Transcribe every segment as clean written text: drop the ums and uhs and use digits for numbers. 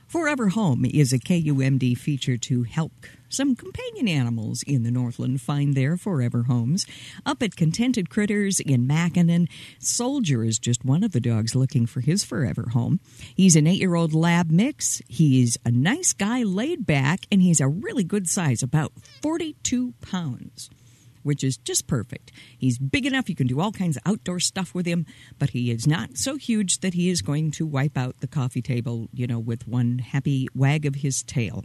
Forever Home is a KUMD feature to help some companion animals in the Northland find their forever homes. Up at Contented Critters in Mackinac, Soldier is just one of the dogs looking for his forever home. He's an 8-year-old lab mix. He's a nice guy, laid back, and he's a really good size, about 42 pounds. Which is just perfect. He's big enough you can do all kinds of outdoor stuff with him, but he is not so huge that he is going to wipe out the coffee table, with one happy wag of his tail.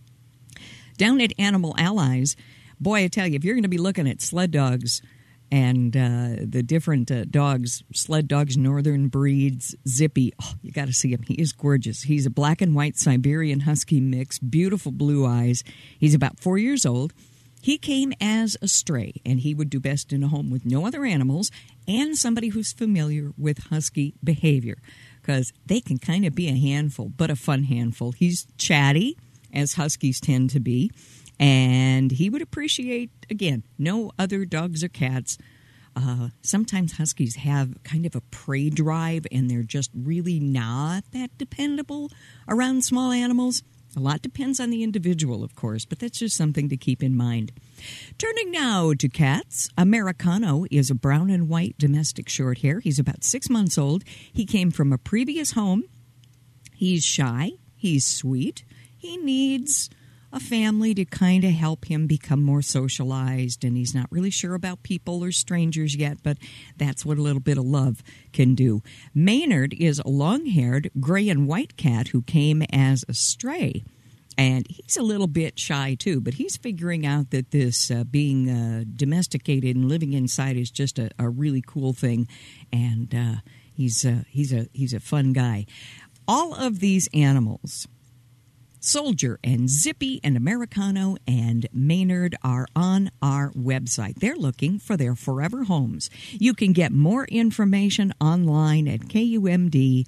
Down at Animal Allies, boy, I tell you, if you're going to be looking at sled dogs and the different dogs, sled dogs, northern breeds, Zippy, you got to see him. He is gorgeous. He's a black and white Siberian Husky mix, beautiful blue eyes. He's about 4 years old. He came as a stray, and he would do best in a home with no other animals and somebody who's familiar with husky behavior, because they can kind of be a handful, but a fun handful. He's chatty, as huskies tend to be, and he would appreciate, again, no other dogs or cats. Sometimes huskies have kind of a prey drive, and they're just really not that dependable around small animals. A lot depends on the individual, of course, but that's just something to keep in mind. Turning now to cats, Americano is a brown and white domestic short hair. He's about 6 months old. He came from a previous home. He's shy. He's sweet. He needs a family to kind of help him become more socialized, and he's not really sure about people or strangers yet, but that's what a little bit of love can do. Maynard is a long-haired gray and white cat who came as a stray, and he's a little bit shy too, but he's figuring out that this being domesticated and living inside is just a really cool thing, and he's a fun guy. All of these animals, Soldier and Zippy and Americano and Maynard, are on our website. They're looking for their forever homes. You can get more information online at KUMD.org.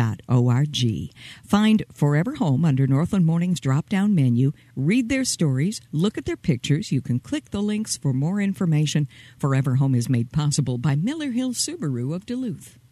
Find Forever Home under Northland Morning's drop-down menu. Read their stories. Look at their pictures. You can click the links for more information. Forever Home is made possible by Miller Hill Subaru of Duluth.